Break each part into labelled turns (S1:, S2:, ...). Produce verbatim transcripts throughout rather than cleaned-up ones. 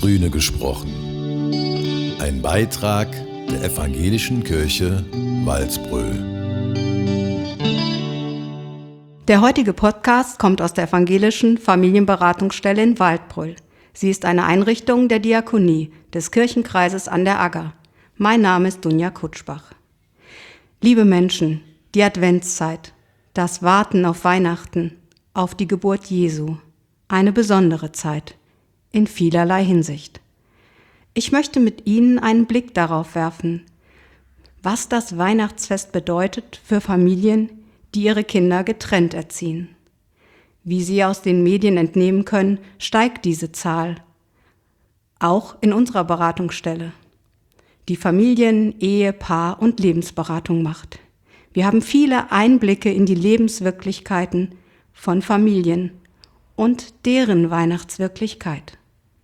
S1: Grüne gesprochen. Ein Beitrag der Evangelischen Kirche Walsbröl.
S2: Der heutige Podcast kommt aus der Evangelischen Familienberatungsstelle in Waldbröl. Sie ist eine Einrichtung der Diakonie des Kirchenkreises an der Agger. Mein Name ist Dunja Kutschbach. Liebe Menschen, die Adventszeit, das Warten auf Weihnachten, auf die Geburt Jesu, eine besondere Zeit, in vielerlei Hinsicht. Ich möchte mit Ihnen einen Blick darauf werfen, was das Weihnachtsfest bedeutet für Familien, die ihre Kinder getrennt erziehen. Wie Sie aus den Medien entnehmen können, steigt diese Zahl. Auch in unserer Beratungsstelle, die Familien-, Ehe-, Paar- und Lebensberatung macht. Wir haben viele Einblicke in die Lebenswirklichkeiten von Familien und deren Weihnachtswirklichkeit.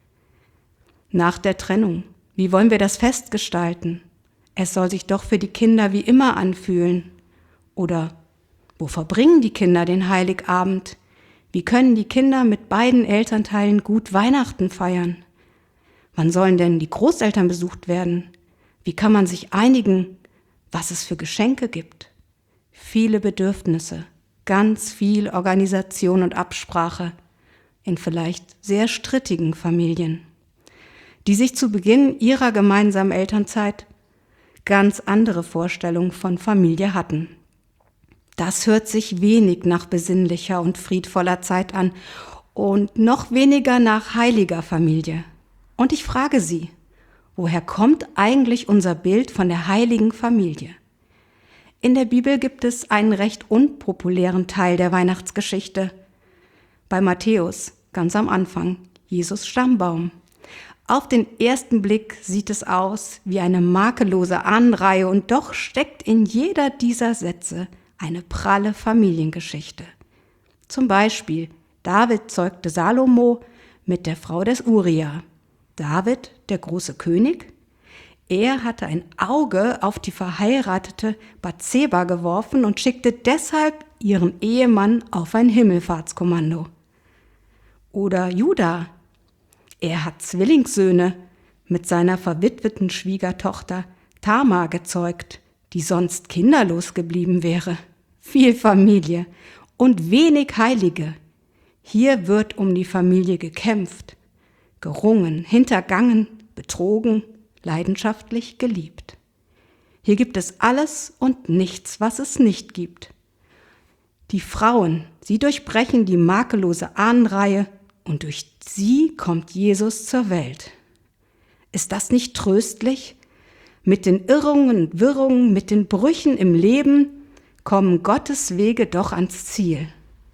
S2: Nach der Trennung, wie wollen wir das Fest gestalten? Es soll sich doch für die Kinder wie immer anfühlen. Oder wo verbringen die Kinder den Heiligabend? Wie können die Kinder mit beiden Elternteilen gut Weihnachten feiern? Wann sollen denn die Großeltern besucht werden? Wie kann man sich einigen, was es für Geschenke gibt? Viele Bedürfnisse, ganz viel Organisation und Absprache in vielleicht sehr strittigen Familien, die sich zu Beginn ihrer gemeinsamen Elternzeit ganz andere Vorstellungen von Familie hatten. Das hört sich wenig nach besinnlicher und friedvoller Zeit an und noch weniger nach heiliger Familie. Und ich frage Sie, woher kommt eigentlich unser Bild von der heiligen Familie? In der Bibel gibt es einen recht unpopulären Teil der Weihnachtsgeschichte. Bei Matthäus, ganz am Anfang, Jesus Stammbaum. Auf den ersten Blick sieht es aus wie eine makellose Ahnenreihe und doch steckt in jeder dieser Sätze eine pralle Familiengeschichte. Zum Beispiel, David zeugte Salomo mit der Frau des Uria. David, der große König, er hatte ein Auge auf die verheiratete Bathseba geworfen und schickte deshalb ihren Ehemann auf ein Himmelfahrtskommando. Oder Juda, er hat Zwillingssöhne mit seiner verwitweten Schwiegertochter Tamar gezeugt, die sonst kinderlos geblieben wäre. Viel Familie und wenig Heilige. Hier wird um die Familie gekämpft, gerungen, hintergangen, betrogen, leidenschaftlich geliebt. Hier gibt es alles und nichts, was es nicht gibt. Die Frauen, sie durchbrechen die makellose Ahnenreihe und durch sie kommt Jesus zur Welt. Ist das nicht tröstlich? Mit den Irrungen und Wirrungen, mit den Brüchen im Leben kommen Gottes Wege doch ans Ziel.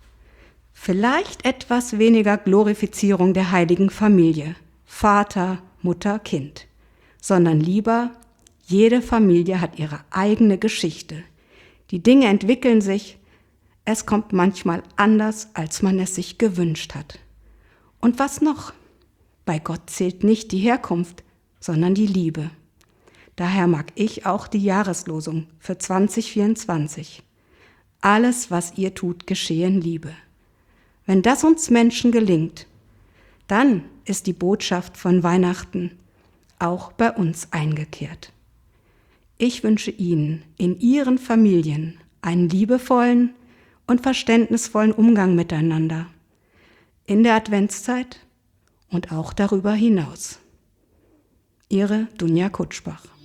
S2: Vielleicht etwas weniger Glorifizierung der heiligen Familie, Vater, Mutter, Kind, sondern lieber, jede Familie hat ihre eigene Geschichte. Die Dinge entwickeln sich, es kommt manchmal anders, als man es sich gewünscht hat. Und was noch? Bei Gott zählt nicht die Herkunft, sondern die Liebe. Daher mag ich auch die Jahreslosung für zwanzig vierundzwanzig. Alles, was ihr tut, geschehe in Liebe. Wenn das uns Menschen gelingt, dann ist die Botschaft von Weihnachten auch bei uns eingekehrt. Ich wünsche Ihnen in Ihren Familien einen liebevollen und verständnisvollen Umgang miteinander, in der Adventszeit und auch darüber hinaus. Ihre Dunja Kutschbach.